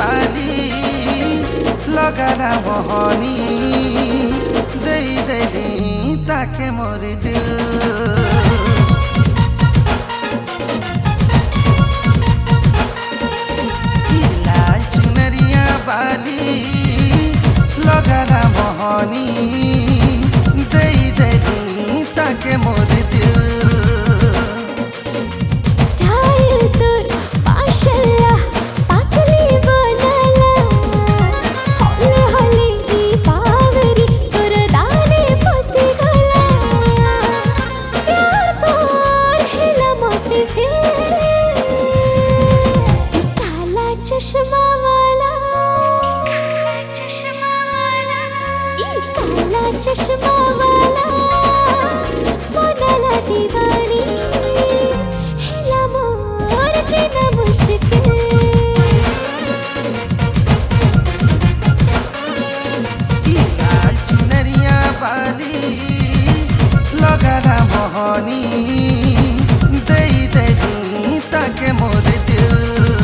बाली लगाना मोहनी दे देली ताके मोर दिल लाल चुनरिया बाली लगाना मोहनी दे देली ताके मोर दिल स्टाइल तोर माशाल्लाह पाकली बनाला होले होले ई पावरी तोर दाने फसी गला प्यार तोर हिला मोती फिर काला चश्मा वाला काला चश्मा वाला बनाला दीवानी हिला मोर जीना मुश्किल लाल चुनरिया बाली लगाना मोहनी दे देली ताके मोर दिल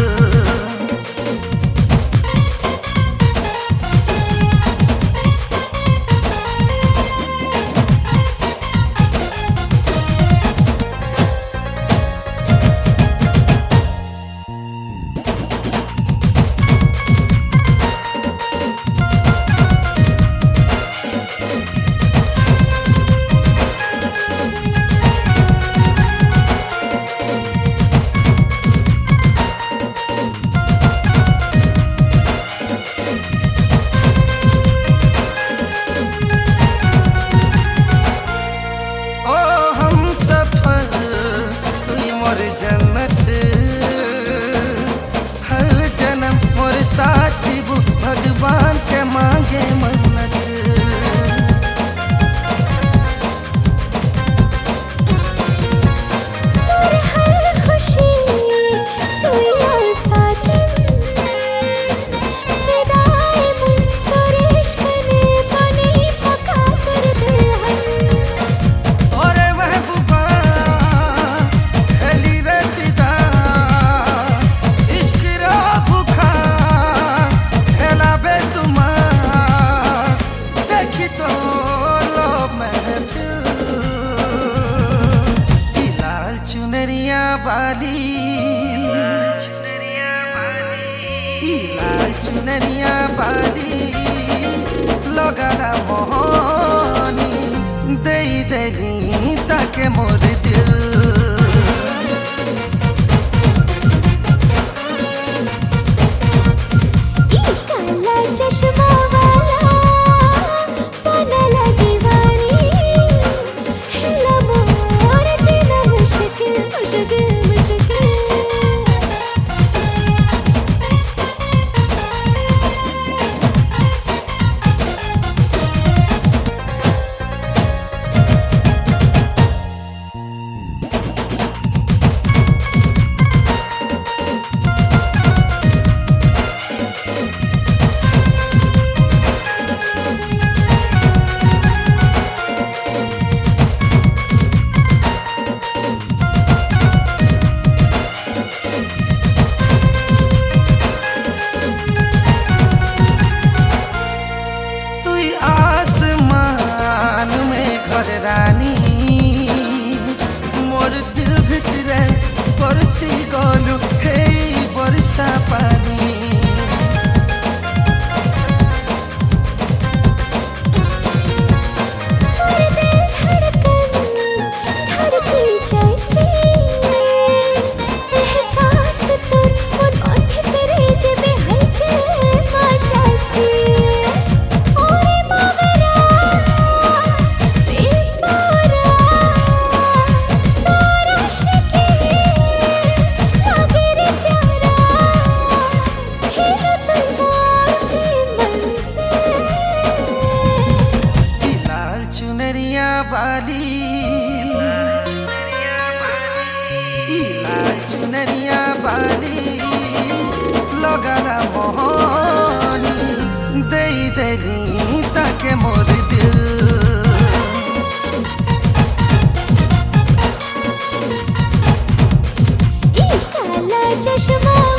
साथी भगवान के मांगे मन्नत और हर खुशी तू यार साजन फिदाए मुझ तेरे इश्क ने बनी पका कर दुल्हन और महबूबा खली रे फिदा इश्क रा भूखा खेला बेसुमार देखी तो लो महफिल लाल चुनरिया बाली लाल चुनरिया बाली लगाना मोहनी दे देली ताके मोर दिल काला चश्मा वाला बनाला दीवानी हिला मोर जीना मुश्किल मुश्किल मुश्किल आसमान में घर रानी मोर दिल भितरे बरसी गलु हे बरसा पानी और दिल धड़कन धड़की जैसे एहसास तोर मन भीतरे जबे हलचल मचासी बाली लाल चुनरिया बाली लगाना मोहनी दे देली ताके मोर दिल काला चश्मा